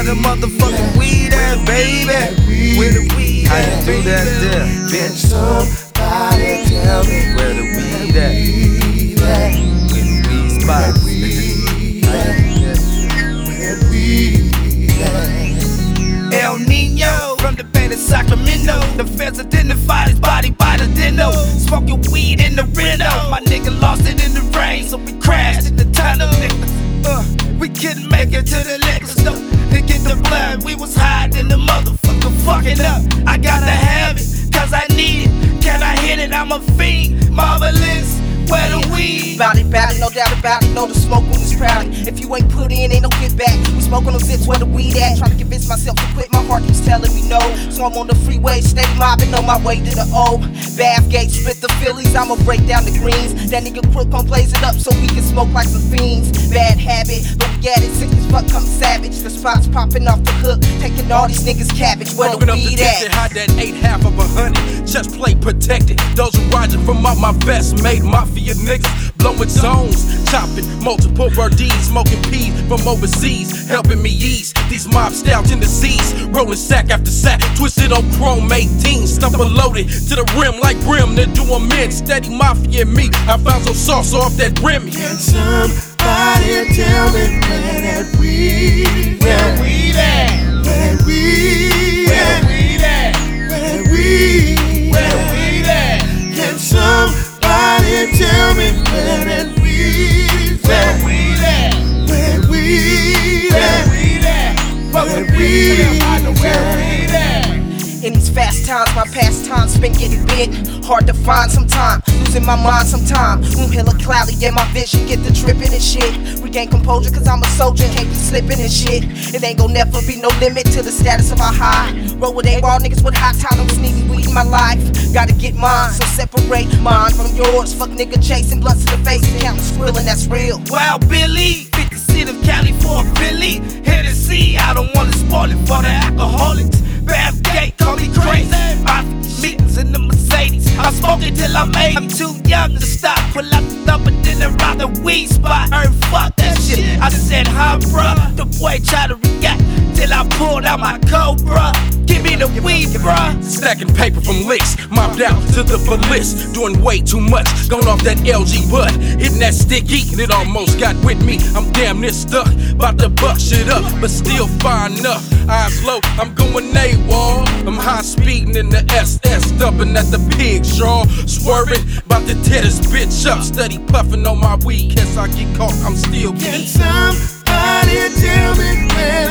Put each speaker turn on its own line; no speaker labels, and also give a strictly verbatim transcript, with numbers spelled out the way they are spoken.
Where the motherfucking weed at, baby? Where the weed at? How you do that there, bitch?
Somebody tell me
where the weed at? Where the weed spots?
Where the weed at?
El Nino from the Bay of Sacramento. The feds identified his body by the dinner. Smoking weed in the Reno. My nigga lost it in the rain, so we crashed in the tunnel. Uh, we couldn't make it to the liquor store to get the blood. We was hiding in the motherfucker fucking up. I gotta have it, cause I need it. Can I hit it? I'm a fiend, marvelous. Where the weed?
Bout it, bout it, no doubt about it. Know the smoke when it's crowded. If you ain't put in, ain't no get back. We smoke on those zips where the weed at. Trying to convince myself to quit, my heart keeps telling me no. So I'm on the freeway, steady mobbing on my way to the O. Bathgate, spit the Phillies, I'ma break down the greens. That nigga Crook gon' blaze it up so we can smoke like some fiends. Bad habit, but we got it, sick as fuck, come savage. The spots popping off the hook, taking all these niggas cabbage. Where the weed at?
Hide that eight half of a hundred, chest plate protected. Those who rising from out my vest made mafia niggas blowing zones, chopping multiple birdies, smoking peas from overseas, helping me ease these mob style tendencies. Rolling sack after sack, twisted on chrome eighteen, stuff loaded to the rim like brim. They're doing men, steady mafia and me. I found some sauce off that rim.
Can somebody tell me where that weed at?
Where weed at?
Where that weed at?
Where weed at?
Where that weed
Where weed at?
Can somebody tell me where that weed
Where
at?
weed at?
Where weed
Where
at?
weed at?
Where weed
I know where
at?
weed at?
In these fast times, my past times been getting bit. Hard to find sometime, losing my mind sometime. Room hella cloudy, yeah, my vision get the dripping and shit. Regain composure, cause I'm a soldier, can't be slipping and shit. It ain't gon' never be no limit to the status of my high. Roll with A-raw niggas with high tolerance, needing weed in my life. Gotta get mine, so separate mine from yours. Fuck nigga chasing blunts in the face and counting squilling, that's real.
Wild Billy, fifty seat of Cali for a Philly. Here to see, I don't wanna spoil it for the alcoholics. Bathgate, call me crazy. I meetings in the Mercedes. I smoke it till I'm eighty. I'm too young to stop. Pull out the number, then around the weed spot. Heard fuck that shit. I just said, huh, bruh. The boy tried to react till I pulled out my Cobra. Give me the weed, bruh.
Stacking paper from licks, mobbed out to the police. Doing way too much, going off that L G bud. Hitting that sticky, and it almost got with me. I'm damn near stuck, about to buck shit up, but still fine enough. Eyes low, I'm going AWOL. I'm high speeding in the S S, dumping at the pig straw. Swerving, about to tear this bitch up. Steady puffing on my weed, guess I get caught, I'm still
Can
geek.
somebody tell me where